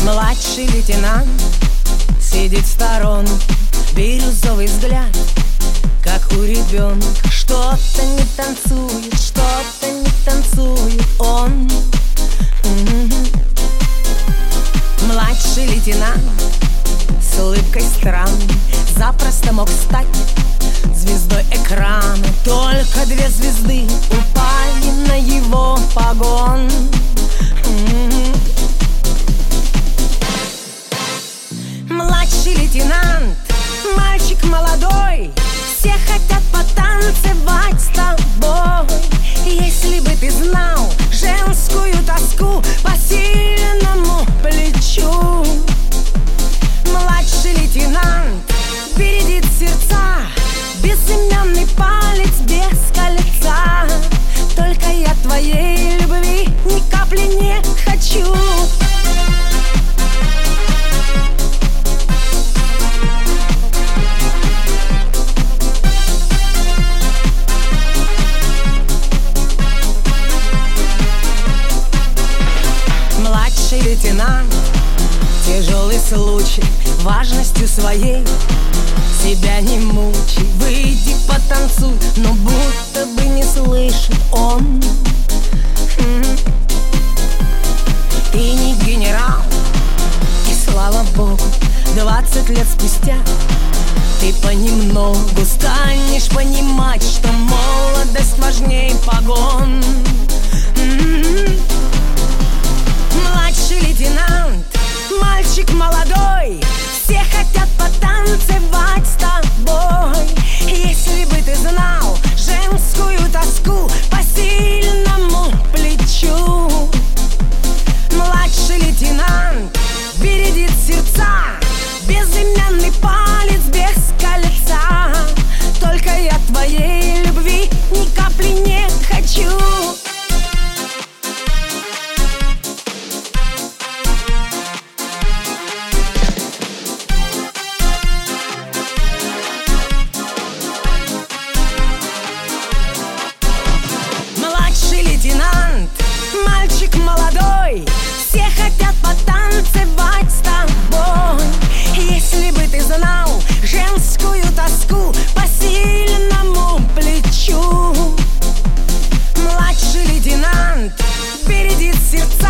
Младший лейтенант сидит в сторонке, бирюзовый взгляд, как у ребенка. Что-то не танцует, что-то не танцует он. Младший лейтенант с улыбкой странной запросто мог стать звездой экрана. Только 2 звезды упали на его погон. Младший лейтенант, мальчик молодой, все хотят потанцевать с тобой. Если бы ты знал женскую тоску по сильному плечу. Младший лейтенант бередит сердца, безымянный палец без кольца. Только я твоей любви ни капли не хочу. Младший лейтенант, тяжелый случай, важностью своей себя не мучай. Выйди, потанцуй, но будто бы не слышит он. Ты не генерал, и слава богу, 20 лет спустя ты понемногу станешь понимать, что молодость важней погон. Младший лейтенант, мальчик молодой, все хотят потанцевать с тобой. Если бы ты знал женскую тоску по сильному плечу. Младший лейтенант бередит сердца, безымянный палец без кольца. Только я твоей любви ни капли не хочу. Младший лейтенант, мальчик молодой, все хотят потанцевать с тобой. Если бы ты знал женскую тоску по сильному плечу. Младший лейтенант бередит сердце,